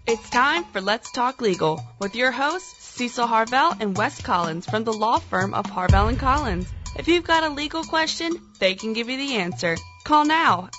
It's time for Let's Talk Legal with your hosts, Cecil Harvell and Wes Collins from the law firm of Harvell & Collins. If you've got a legal question, they can give you the answer. Call now,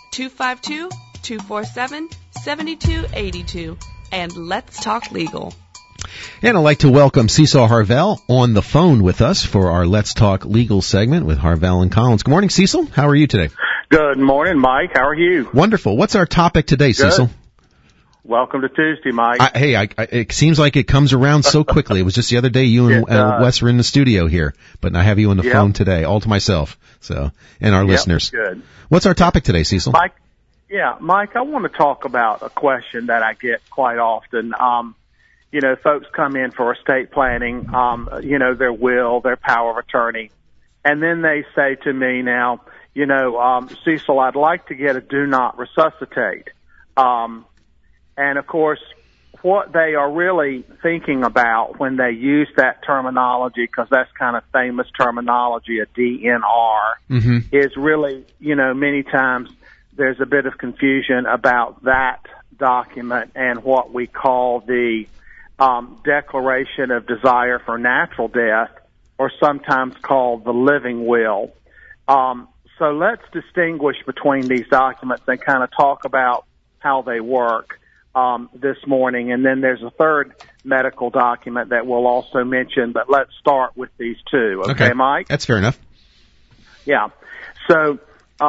252-247-7282, and let's talk legal. And I'd like to welcome Cecil Harvell on the phone with us for our Let's Talk Legal segment with Harvell & Collins. Good morning, Cecil. How are you today? Good morning, Mike. How are you? Wonderful. What's our topic today, Cecil? Welcome to Tuesday, Mike. It seems like it comes around so quickly. It was just the other day you and Wes were in the studio here, but I have you on the phone today, all to myself, and our listeners. Good. What's our topic today, Cecil? Mike, I want to talk about a question that I get quite often. Folks come in for estate planning, their will, their power of attorney, and then they say to me now, Cecil, I'd like to get a do not resuscitate. And, of course, what they are really thinking about when they use that terminology, because that's kind of famous terminology, a DNR, is really, many times there's a bit of confusion about that document and what we call the Declaration of Desire for Natural Death, or sometimes called the living will. So let's distinguish between these documents and kind of talk about how they work this morning. And then there's a third medical document that we'll also mention, but let's start with these two. Okay, Mike? That's fair enough. Yeah. So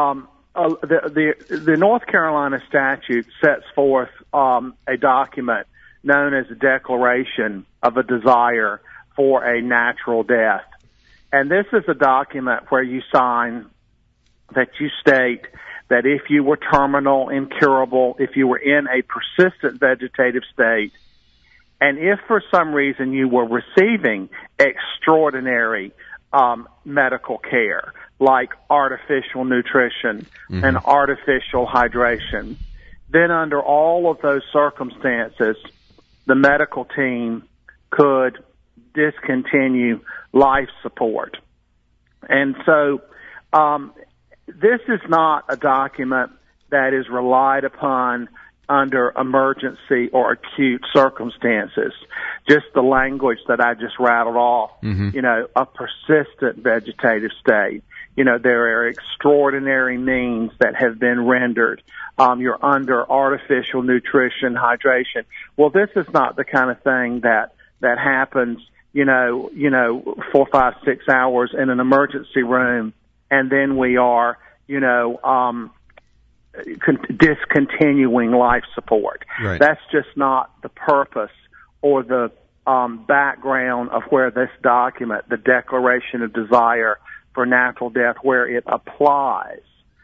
the North Carolina statute sets forth a document known as a Declaration of a Desire for a Natural Death. And this is a document where you sign that you state that if you were terminal, incurable, if you were in a persistent vegetative state, and if for some reason you were receiving extraordinary medical care, like artificial nutrition and artificial hydration, then under all of those circumstances, the medical team could discontinue life support. And so this is not a document that is relied upon under emergency or acute circumstances. Just the language that I just rattled off, a persistent vegetative state. There are extraordinary means that have been rendered. You're under artificial nutrition, hydration. Well, this is not the kind of thing that happens, 4, 5, 6 hours in an emergency room, and then we are, discontinuing life support. Right. That's just not the purpose or the background of where this document, the Declaration of Desire for Natural Death, where it applies.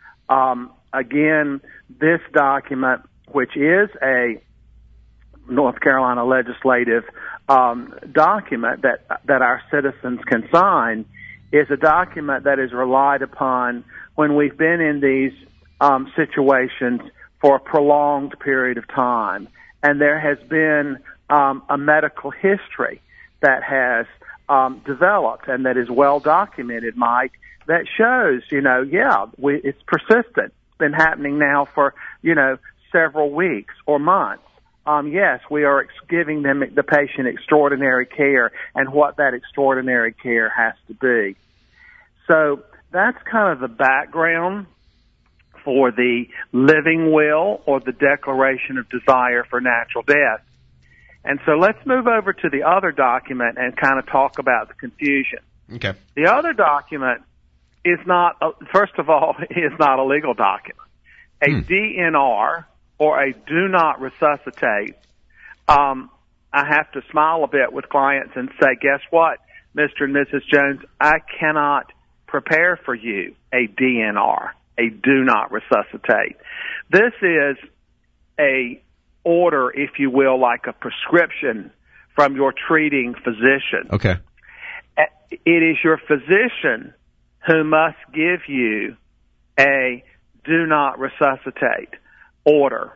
Again, this document, which is a North Carolina legislative document that our citizens can sign, is a document that is relied upon when we've been in these situations for a prolonged period of time, and there has been a medical history that has developed and that is well documented, Mike, that shows, it's persistent. It's been happening now for, several weeks or months. Yes, we are giving the patient extraordinary care, and what that extraordinary care has to be. So that's kind of the background for the living will or the Declaration of Desire for Natural Death. And so let's move over to the other document and kind of talk about the confusion. Okay. The other document is not, first of all, is not a legal document. A DNR, or a do not resuscitate, I have to smile a bit with clients and say, guess what, Mr. and Mrs. Jones, I cannot prepare for you a DNR, a do not resuscitate. This is a order, if you will, like a prescription from your treating physician. Okay. It is your physician who must give you a do not resuscitate order,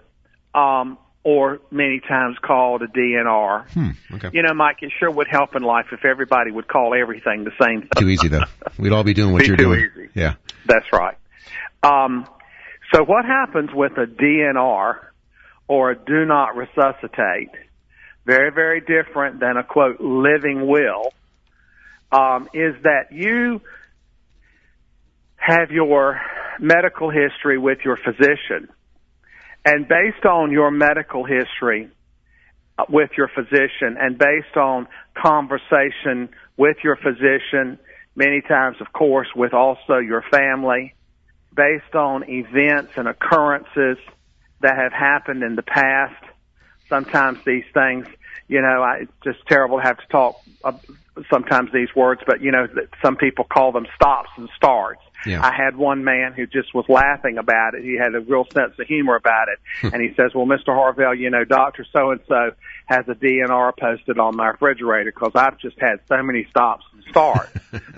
or many times called a DNR. Okay. Mike, it sure would help in life if everybody would call everything the same thing. Too easy, though. We'd all be doing what you're doing. Too easy. Yeah. That's right. So what happens with a DNR or a do not resuscitate very, very different than a, quote, living will, is that you have your medical history with your physician. And based on your medical history with your physician and based on conversation with your physician, many times, of course, with also your family, based on events and occurrences that have happened in the past, sometimes these things, it's just terrible to have to talk sometimes these words, but, some people call them stops and starts. Yeah. I had one man who just was laughing about it. He had a real sense of humor about it. And he says, well, Mr. Harvell, Dr. So-and-so has a DNR posted on my refrigerator because I've just had so many stops and starts.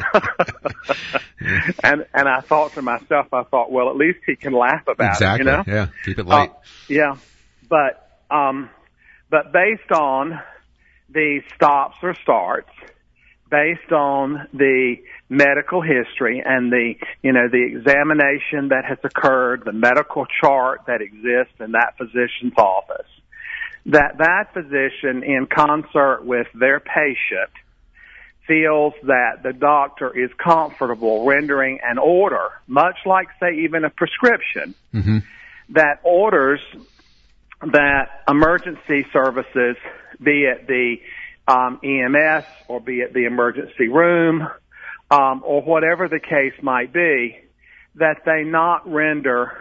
and I thought to myself, well, at least he can laugh about exactly. it, Yeah, keep it light. Yeah. But based on the stops or starts, based on the medical history and the examination that has occurred, the medical chart that exists in that physician's office, that physician, in concert with their patient, feels that the doctor is comfortable rendering an order, much like, say, even a prescription, that orders that emergency services, be it the EMS or be it the emergency room, or whatever the case might be, that they not render,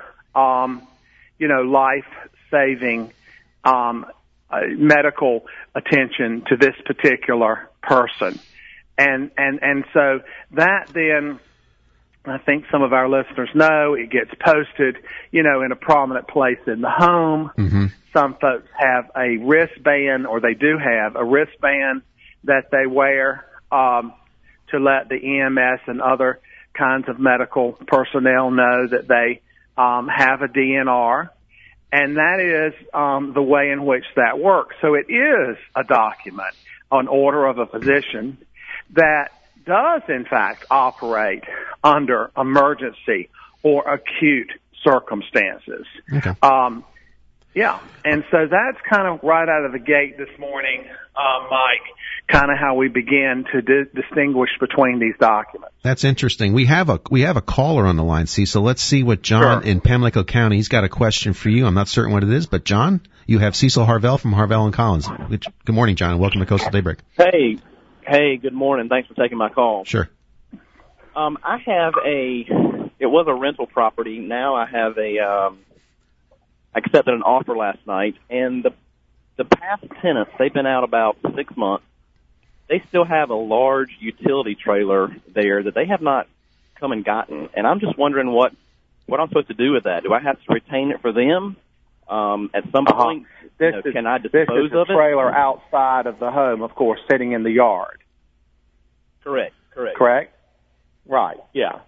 life-saving medical attention to this particular person. And so that then, I think some of our listeners know, it gets posted, in a prominent place in the home. Some folks have a wristband, or they do have a wristband that they wear to let the EMS and other kinds of medical personnel know that they have a DNR. And that is the way in which that works. So it is a document, an order of a physician, that does, in fact, operate under emergency or acute circumstances. Okay. Yeah, and so that's kind of right out of the gate this morning, Mike, kind of how we begin to distinguish between these documents. That's interesting. We have a caller on the line, Cecil. Let's see what John in Pamlico County, he's got a question for you. I'm not certain what it is, but John, you have Cecil Harvell from Harvell and Collins. Good morning, John, and welcome to Coastal Daybreak. Hey, good morning. Thanks for taking my call. Sure. I have it was a rental property. Now I have I accepted an offer last night, and the past tenants, they've been out about 6 months. They still have a large utility trailer there that they have not come and gotten, and I'm just wondering what I'm supposed to do with that. Do I have to retain it for them at some point? Can I dispose of it? This is a trailer outside of the home, of course, sitting in the yard. Correct. Right, yeah.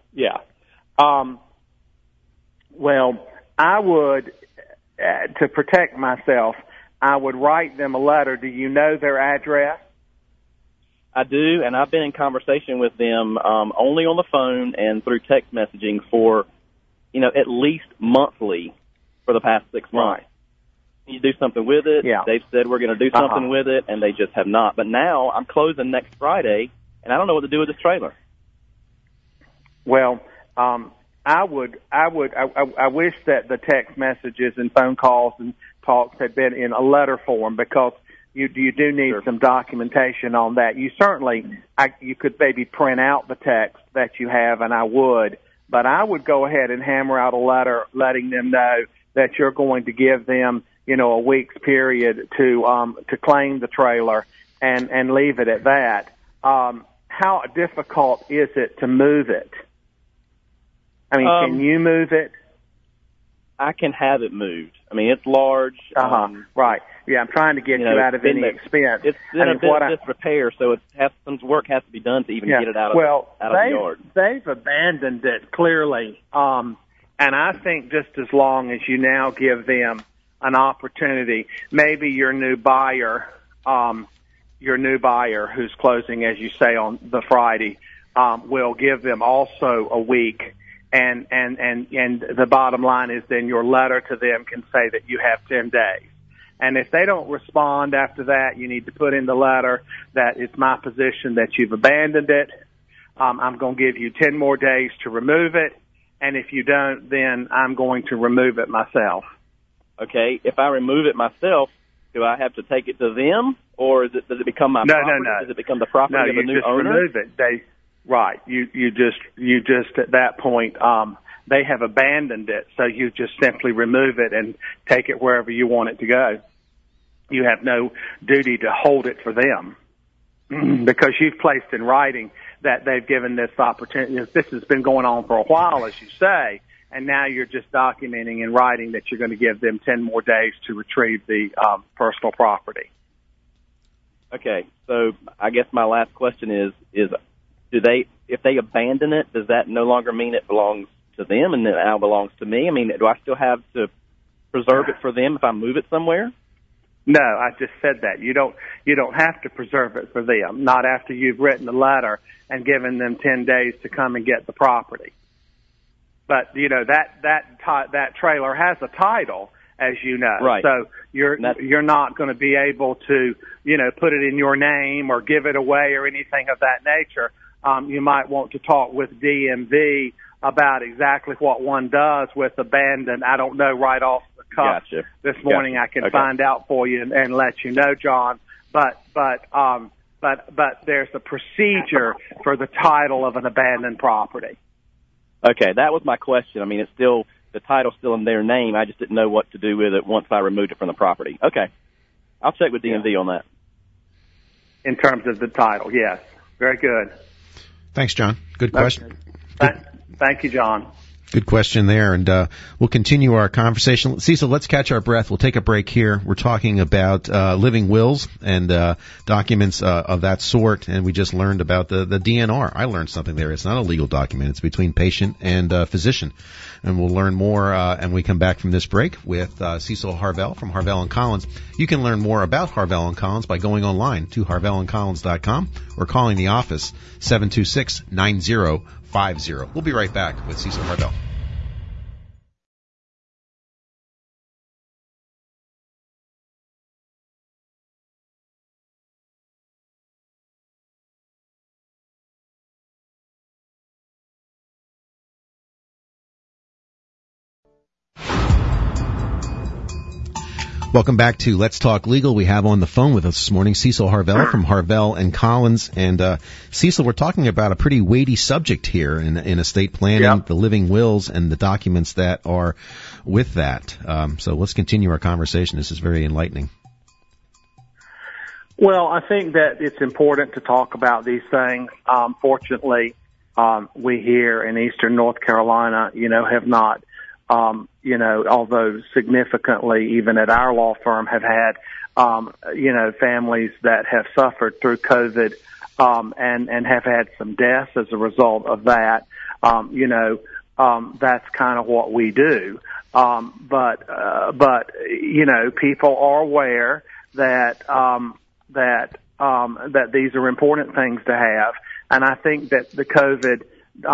Well, I would, to protect myself, I would write them a letter. Do you know their address? I do, and I've been in conversation with them only on the phone and through text messaging for, at least monthly for the past 6 months. Right. You do something with it. Yeah. They've said we're going to do something with it, and they just have not. But now I'm closing next Friday, and I don't know what to do with this trailer. Well, I wish that the text messages and phone calls and talks had been in a letter form, because you do need some documentation on that. You could maybe print out the text that you have, and I would, but I would go ahead and hammer out a letter letting them know that you're going to give them, a week's period to claim the trailer and leave it at that. How difficult is it to move it? I mean, can you move it? I can have it moved. I mean, it's large. Right. Yeah, I'm trying to get you out of any expense. It's in a bit of disrepair, so some work has to be done to even get it out of the yard. They've abandoned it, clearly. And I think just as long as you now give them an opportunity, maybe your new buyer who's closing, as you say, on the Friday, will give them also a week. And the bottom line is then your letter to them can say that you have 10 days. And if they don't respond after that, you need to put in the letter that it's my position that you've abandoned it. I'm going to give you 10 more days to remove it. And if you don't, then I'm going to remove it myself. Okay. If I remove it myself, do I have to take it to them, or does it become my property? No. Does it become the property of a new owner? No, you just remove it. Right. You just at that point, they have abandoned it, so you just simply remove it and take it wherever you want it to go. You have no duty to hold it for them because you've placed in writing that they've given this opportunity. This has been going on for a while, as you say, and now you're just documenting in writing that you're going to give them 10 more days to retrieve the personal property. Okay, so I guess my last question is do they, if they abandon it, does that no longer mean it belongs to them and it now belongs to me? I mean, do I still have to preserve it for them if I move it somewhere? No, I just said that. You don't have to preserve it for them, not after you've written the letter and given them 10 days to come and get the property. But, you know, that trailer has a title, as you know. Right. So you're not going to be able to, you know, put it in your name or give it away or anything of that nature. You might want to talk with DMV about exactly what one does with abandoned. I don't know right off the cuff. Gotcha. This morning I can find out for you and let you know, John. But there's a procedure for the title of an abandoned property. Okay, that was my question. I mean, it's still, the title's still in their name. I just didn't know what to do with it once I removed it from the property. Okay. I'll check with DMV on that. In terms of the title, yes. Very good. Thanks, John. Good question. Thank you, John. Good question there, and we'll continue our conversation. Cecil, let's catch our breath. We'll take a break here. We're talking about living wills and documents of that sort, and we just learned about the DNR. I learned something there. It's not a legal document. It's between patient and physician, and we'll learn more and we come back from this break with Cecil Harvell from Harvell & Collins. You can learn more about Harvell & Collins by going online to harvellandcollins.com or calling the office 726-9050. We'll be right back with Cecil Harvell. Welcome back to Let's Talk Legal. We have on the phone with us this morning Cecil Harvell from Harvell & Collins. And Cecil, we're talking about a pretty weighty subject here in estate planning, the living wills and the documents that are with that. So let's continue our conversation. This is very enlightening. Well, I think that it's important to talk about these things. Fortunately, we here in Eastern North Carolina, have not although significantly, even at our law firm, have had, families that have suffered through COVID, and have had some deaths as a result of that. That's kind of what we do. But people are aware that these are important things to have. And I think that the COVID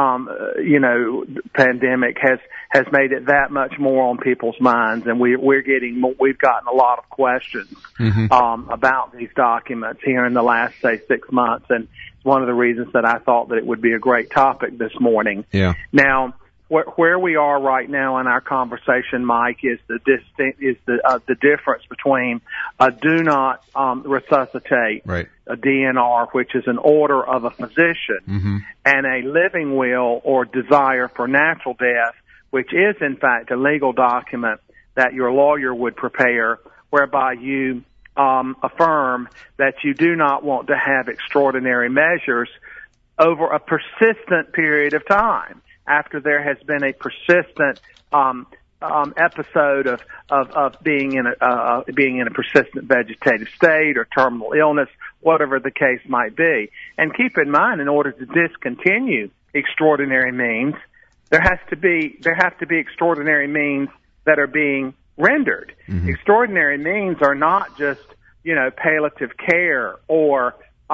pandemic has made it that much more on people's minds, and we've gotten a lot of questions about these documents here in the last, say, 6 months, and it's one of the reasons that I thought that it would be a great topic this morning. Yeah. Now, where we are right now in our conversation, Mike, is the difference between a do not resuscitate, right, a DNR, which is an order of a physician, and a living will or desire for natural death, which is in fact a legal document that your lawyer would prepare, whereby you affirm that you do not want to have extraordinary measures over a persistent period of time, after there has been a persistent episode of being in a persistent vegetative state or terminal illness, whatever the case might be. And keep in mind, in order to discontinue extraordinary means, there have to be extraordinary means that are being rendered. Extraordinary means are not just palliative care or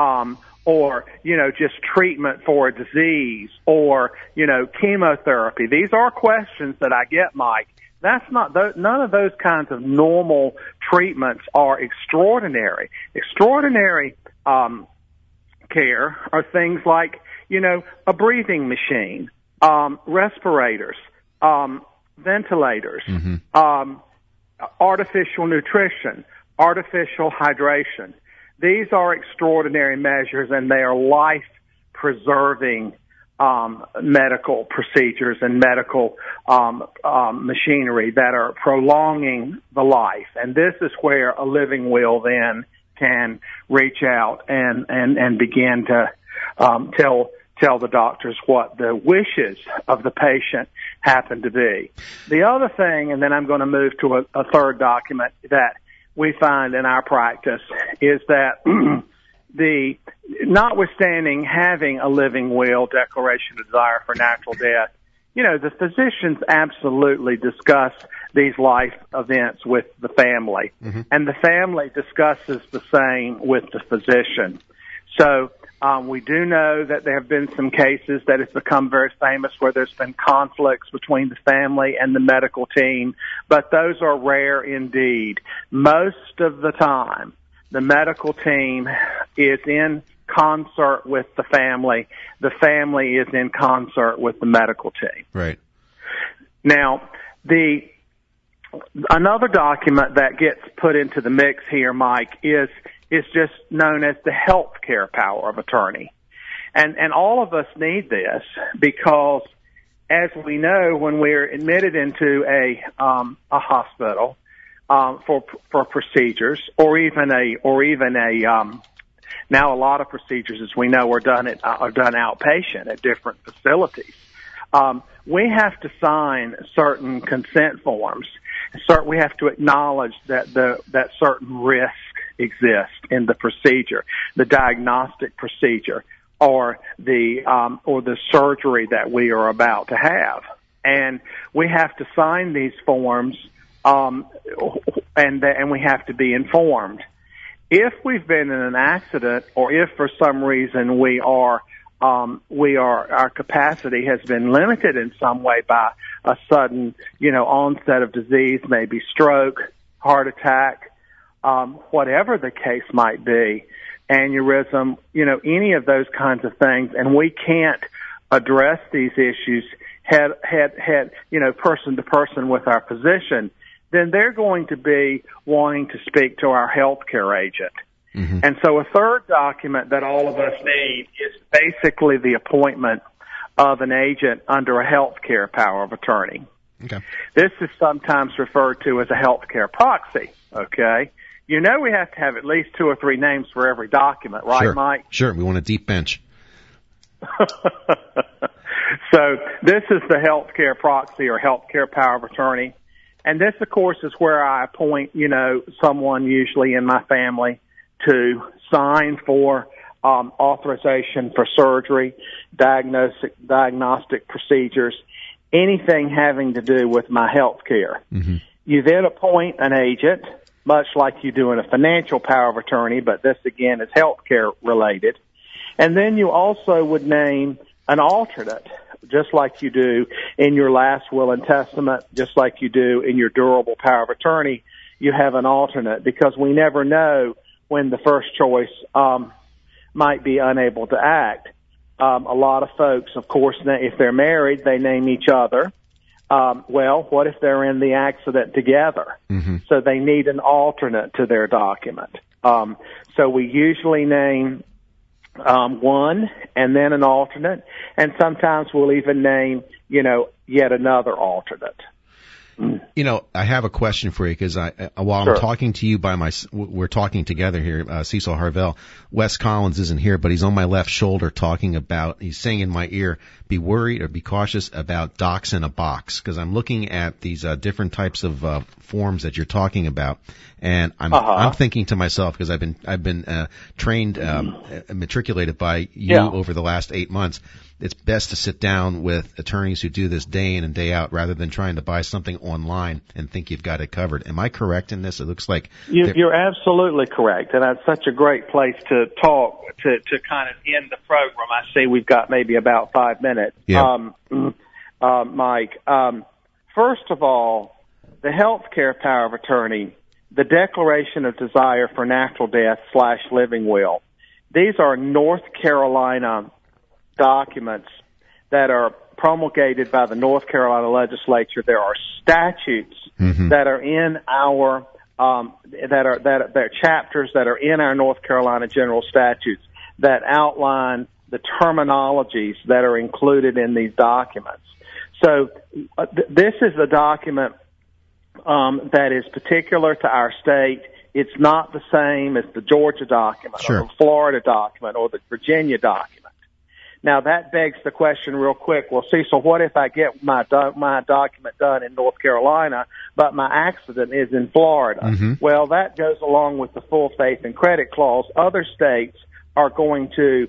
just treatment for a disease or, chemotherapy. These are questions that I get, Mike, That's not, none of those kinds of normal treatments are extraordinary. Extraordinary care are things like, a breathing machine, respirators, ventilators, artificial nutrition, artificial hydration. These are extraordinary measures, and they are life-preserving medical procedures and medical machinery that are prolonging the life. And this is where a living will then can reach out and begin to tell the doctors what the wishes of the patient happen to be. The other thing, and then I'm going to move to a third document that we find in our practice, is that notwithstanding having a living will, declaration of desire for natural death, the physicians absolutely discuss these life events with the family, and the family discusses the same with the physician. So we do know that there have been some cases that have become very famous where there's been conflicts between the family and the medical team, but those are rare indeed. Most of the time, the medical team is in concert with the family. The family is in concert with the medical team. Right. Now, another document that gets put into the mix here, Mike, is just known as the healthcare power of attorney. And all of us need this because, as we know, when we're admitted into a hospital for procedures, or even now a lot of procedures, as we know, are done outpatient at different facilities. We have to sign certain consent forms. We have to acknowledge that certain risks exist in the procedure, the diagnostic procedure, or the surgery that we are about to have, and we have to sign these forms, and we have to be informed. If we've been in an accident, or if for some reason our capacity has been limited in some way by a sudden, onset of disease, maybe stroke, heart attack, whatever the case might be, aneurysm, any of those kinds of things, and we can't address these issues head, person to person with our physician, then they're going to be wanting to speak to our healthcare agent. And so a third document that all of us need is basically the appointment of an agent under a healthcare power of attorney. Okay. This is sometimes referred to as a healthcare proxy, okay? We have to have at least 2 or 3 names for every document, right, sure. Mike? Sure, we want a deep bench. So this is the healthcare proxy or healthcare power of attorney. And this, of course, is where I appoint, someone usually in my family to sign for authorization for surgery, diagnostic procedures, anything having to do with my health care. You then appoint an agent, much like you do in a financial power of attorney, but this, again, is health care related. And then you also would name an alternate, just like you do in your last will and testament, just like you do in your durable power of attorney. You have an alternate because we never know when the first choice might be unable to act. A lot of folks, of course, if they're married, they name each other. Well, what if they're in the accident together? So they need an alternate to their document. So we usually name one and then an alternate, and sometimes we'll even name, yet another alternate. I have a question for you because while Sure. I'm talking to you we're talking together here, Cecil Harvell. Wes Collins isn't here, but he's on my left shoulder he's saying in my ear, be worried or be cautious about docs in a box, because I'm looking at these different types of forms that you're talking about, and I'm thinking to myself, because I've been trained, matriculated by you over the last 8 months. It's best to sit down with attorneys who do this day in and day out rather than trying to buy something online and think you've got it covered. Am I correct in this? It looks like you're absolutely correct, and that's such a great place to talk to kind of end the program. I see we've got maybe about 5 minutes. Yeah. Mike, first of all, the healthcare power of attorney, the declaration of desire for natural death / living will, these are North Carolina documents that are promulgated by the North Carolina legislature. There are statutes that are in our that are chapters that are in our North Carolina general statutes that outline the terminologies that are included in these documents. So this is a document that is particular to our state. It's not the same as the Georgia document or the Florida document or the Virginia document. Now, that begs the question real quick. Well, Cecil, what if I get my document done in North Carolina, but my accident is in Florida? Well, that goes along with the full faith and credit clause. Other states are going to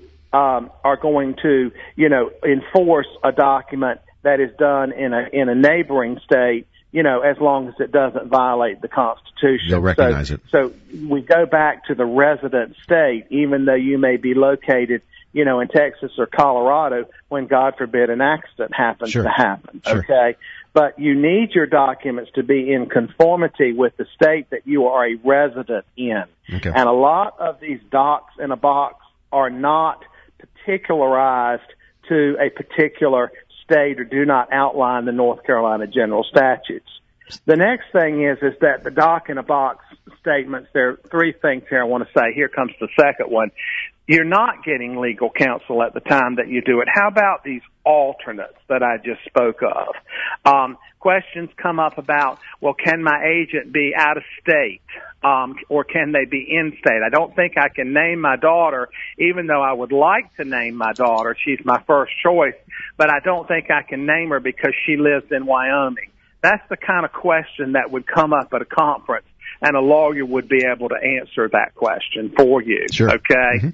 enforce a document that is done in a neighboring state, as long as it doesn't violate the Constitution. They'll recognize it. So we go back to the resident state, even though you may be located, in Texas or Colorado, when, God forbid, an accident happens to happen. Okay? But you need your documents to be in conformity with the state that you are a resident in. Okay. And a lot of these docs in a box are not particularized to a particular state or do not outline the North Carolina general statutes. The next thing is that the doc in a box statements, there are three things here I want to say. Here comes the second one. You're not getting legal counsel at the time that you do it. How about these alternates that I just spoke of? Questions come up about, well, can my agent be out of state? Or can they be in state? I don't think I can name my daughter, even though I would like to name my daughter. She's my first choice, but I don't think I can name her because she lives in Wyoming. That's the kind of question that would come up at a conference, and a lawyer would be able to answer that question for you. Sure. Okay?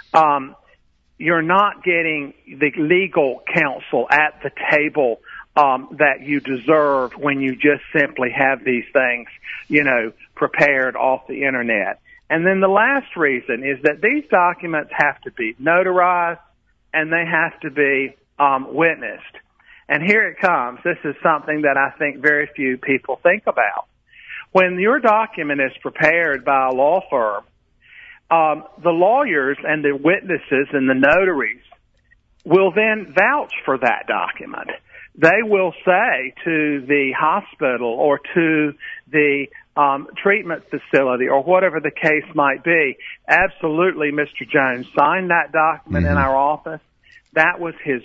You're not getting the legal counsel at the table that you deserve when you just simply have these things, prepared off the Internet. And then the last reason is that these documents have to be notarized and they have to be witnessed. And here it comes. This is something that I think very few people think about. When your document is prepared by a law firm, the lawyers and the witnesses and the notaries will then vouch for that document. They will say to the hospital or to the treatment facility or whatever the case might be, absolutely, Mr. Jones signed that document in our office. That was his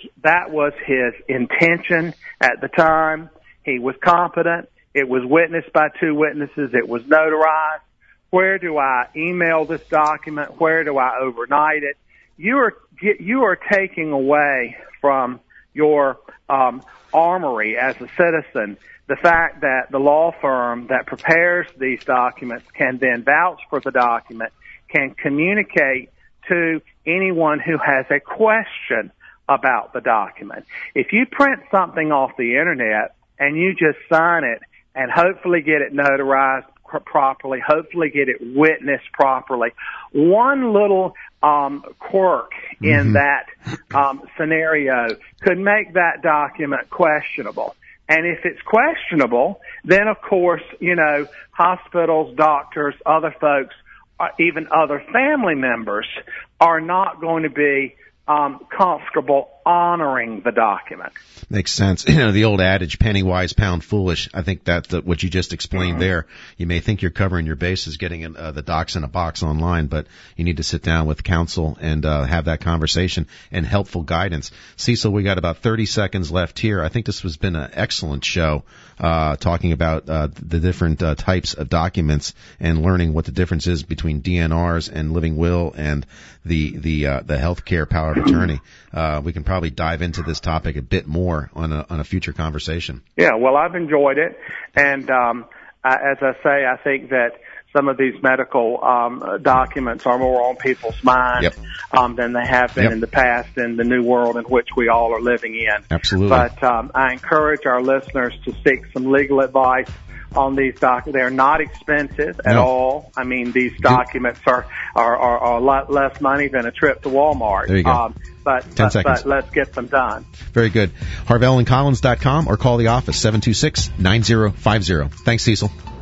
intention at the time. He was competent. It was witnessed by two witnesses. It was notarized. Where do I email this document? Where do I overnight it? You are taking away from your armory as a citizen the fact that the law firm that prepares these documents can then vouch for the document, can communicate to anyone who has a question about the document. If you print something off the Internet and you just sign it and hopefully get it notarized properly, hopefully get it witnessed properly, one little quirk in that scenario could make that document questionable. And if it's questionable, then of course, hospitals, doctors, other folks, even other family members are not going to be comfortable honoring the document. Makes sense. The old adage, penny wise, pound foolish. I think that's what you just explained there. You may think you're covering your bases getting the docs in a box online, but you need to sit down with counsel and have that conversation and helpful guidance. Cecil, we got about 30 seconds left here. I think this has been an excellent show, talking about the different types of documents and learning what the difference is between DNRs and living will and the healthcare power of attorney. We can probably dive into this topic a bit more on a future conversation. Yeah, well, I've enjoyed it, and as I say, I think that some of these medical documents are more on people's mind than they have been in the past in the new world in which we all are living in. Absolutely. But I encourage our listeners to seek some legal advice on these documents. They're not expensive at all. I mean, these documents are a lot less money than a trip to Walmart. There you go. But 10 seconds. But let's get them done. Very good. HarvellandCollins.com or call the office, 726-9050. Thanks, Cecil.